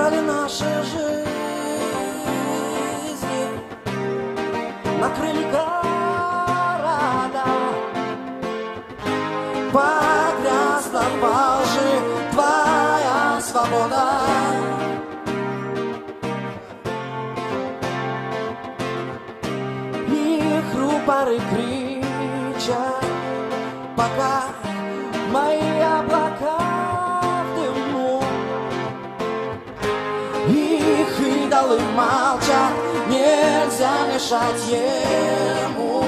украли наши жизни, накрыли города, погрязла во лжи твоя свобода. Их рупоры кричат, пока мои облака в дыму. Их идолы молчат, нельзя мешать ему.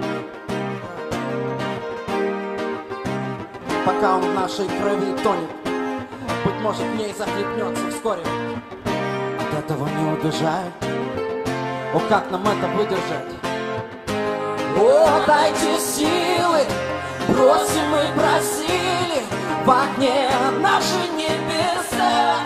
Пока он в нашей крови тонет, быть может, в ней захлебнется вскоре. От этого не убежать. О, как нам это выдержать? О, дайте силы, просим и просили в огне наши небеса.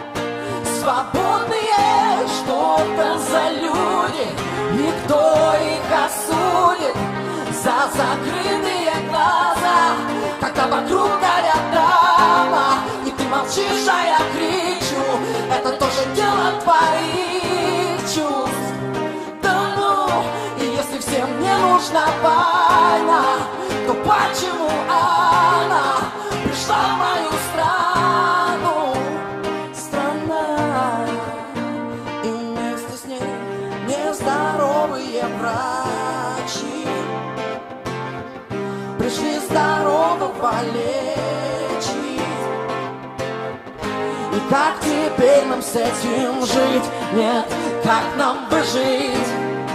Свободные, что это за люди, и кто их осудит за закрытые глаза, когда вокруг горят дома, и ты молчишь, а я кричу. Это тоже дело твоих чувств. Да ну, и если всем не нужна война, то почему она пришла в мою страну? Страна, и вместе с ней нездоровые врачи пришли здорового лечить. И как теперь нам с этим жить? Нет, как нам выжить?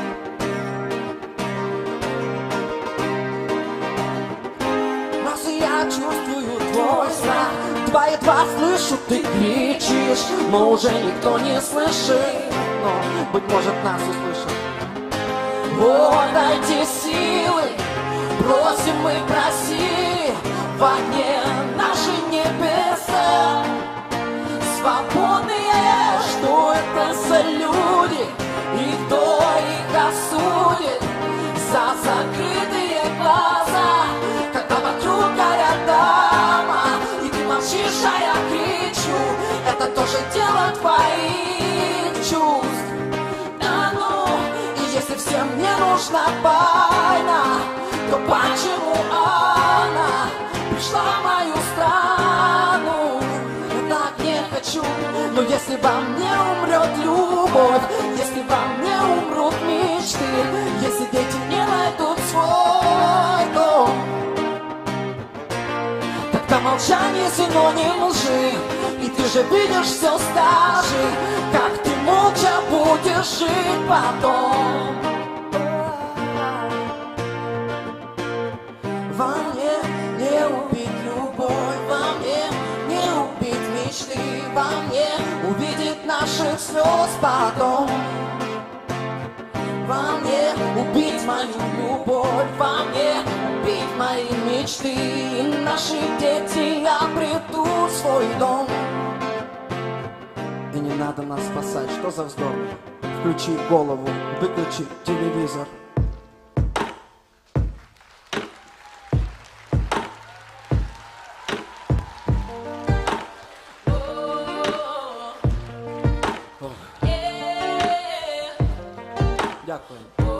Нас я чувствую твой страх, два едва слышу, ты кричишь, но уже никто не слышит, но, быть может, нас услышат. О, дайте силы, просим мы просили в огне наши небеса. Свободные, что это за люди, и кто их осудит за закрытые глаза, когда вокруг горят дома, и ты молчишь, а я кричу. Это тоже дело твоих чувств. Да ну, и если всем не нужна война, то почему она пришла в мою страну? Я так не хочу, но если во мне умрет любовь, если во мне умрут мечты, если дети не найдут свой дом, тогда молчание синоним лжи. И ты же видишь, все скажи, как ты молча будешь жить потом. Во мне не убить любовь, во мне не убить мечты, во мне увидеть наших слез потом. Во мне убить мою любовь, во мне убить мои мечты, и наши дети обретут свой дом. И не надо нас спасать, что за вздор? Включи голову, выключи телевизор. Дякую.